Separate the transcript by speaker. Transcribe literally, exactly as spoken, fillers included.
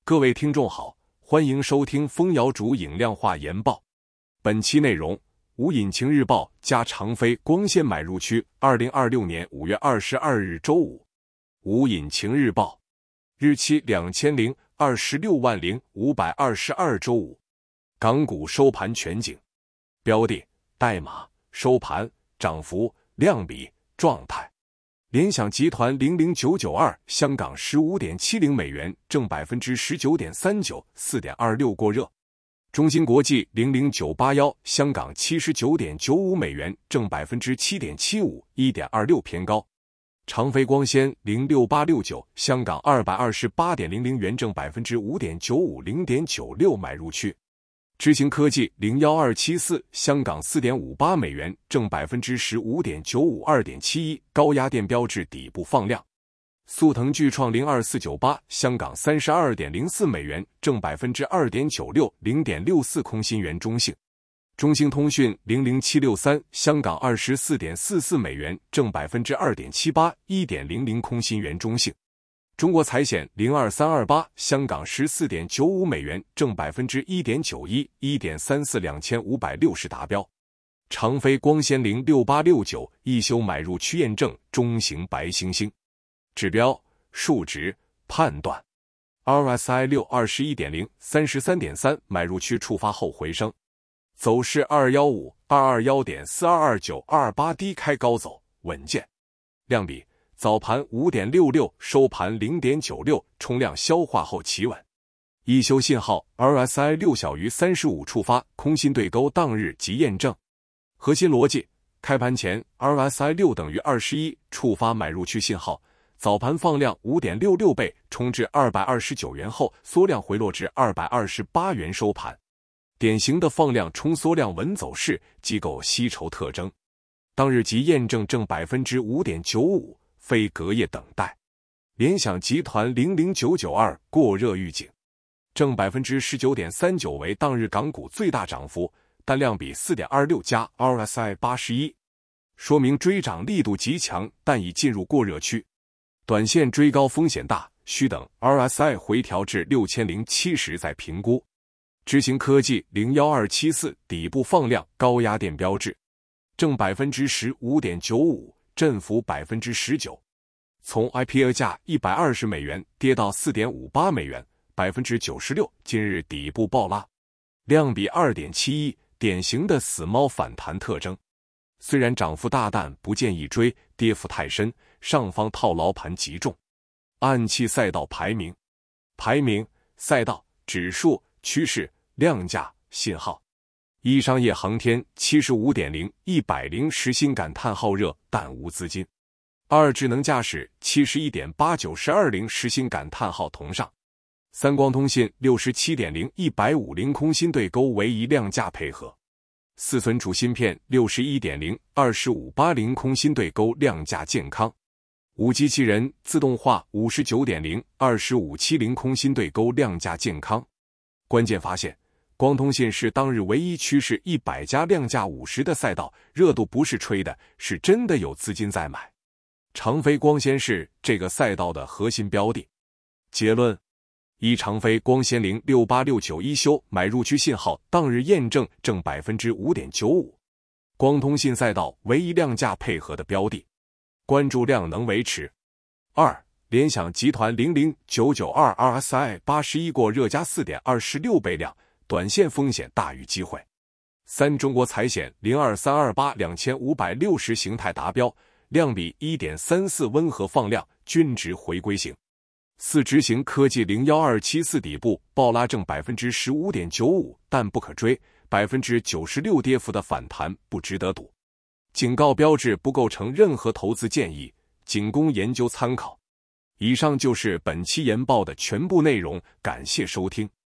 Speaker 1: 各位听众好，欢迎收听蜂瑶主影量化研报。本期内容：无引擎日报加长飞光纤买入区。二零二六年五月二十二日周五，无引擎日报，日期两千零二十六万零五百二十二周五，港股收盘全景，标的、代码、收盘、涨幅、量比、状态。联想集团零零九九二香港十五点七零美元，正百分之十九点三九，四点二六过热。中芯国际零零九八一香港七十九点九五美元，正百分之七点七五，一点二六偏高。长飞光纤零六八六九香港二百二十八点零零元，正百分之五点九五，零点九六买入区。知行科技零一二七四香港四点五八美元，正百分之十五点九五，二点七一，高压电标志底部放量。速腾巨创零二四九八香港三十二点零四美元，正百分之二点九六，零点六四，空心圆中性。中兴通讯零零七六三香港二十四点四四美元，正百分之二点七八，一点零零，空心圆中性。中国财险零二三二八香港十四点九五美元，正百分之一点九一，一点三四，两千五百六十达标。长飞光纤零六八六九一休买入区验证，中型白星星。指标、数值、判断 R S I 六 二十一点零 三十三点三买入区触发后回升，走势二一五 二二一点四二二九二八低开高走，稳健。量比早盘 五点六六 收盘 零点九六， 冲量消化后企稳。一休信号 R S I 六小于三十五触发，空心对勾当日即验证。核心逻辑，开盘前 R S I 六等于二十一，触发买入区信号，早盘放量 五点六六倍，冲至二百二十九元后缩量回落至二百二十八元收盘。典型的放量冲缩量稳走势，机构吸筹特征。当日即验证正 百分之五点九五，非隔夜等待。联想集团零零九九二过热预警，正 百分之十九点三九 为当日港股最大涨幅，但量比 四点二六 加 R S I 八十一，说明追涨力度极强，但已进入过热区。短线追高风险大，需等 R S I 回调至六千零七十再评估。知行科技零一二七四底部放量，高压电标志，正 百分之十五点九五，振幅 百分之十九。从 I P O 价一百二十美元跌到 四点五八美元， 百分之九十六， 今日底部暴拉。量比 二点七一， 典型的死猫反弹特征。虽然涨幅大，但不建议追，跌幅太深，上方套牢盘极重。暗器赛道排名，排名、赛道、指数、趋势、量价、信号。一商业航天 七十五点零 一百零实心感叹号热，但无资金。二智能驾驶 七十一点八九 十二零实心感叹号同上。三光通信 六十七点零 一百五十空心对勾为一量价配合。四存储芯片 六十一点零 二十五八零空心对勾量价健康。五机器人自动化 五十九点零 二十五七零空心对勾量价健康。关键发现，光通信是当日唯一趋势一百加量价五十的赛道，热度不是吹的，是真的有资金在买。长飞光纤是这个赛道的核心标的。结论：一长飞光纤零六八六九一休买入区信号，当日验证正 百分之五点九五， 光通信赛道唯一量价配合的标的，关注量能维持。二联想集团零零九九二 R S I 八十一过热加 四点二六 倍量，短线风险大于机会。三中国财险零二三二八两千五百六十形态达标，量比 一点三四 温和放量，均值回归型。四执行科技零一二七四底部暴拉正 百分之十五点九五， 但不可追， 百分之九十六 跌幅的反弹不值得赌。警告标志不构成任何投资建议，仅供研究参考。以上就是本期研报的全部内容，感谢收听。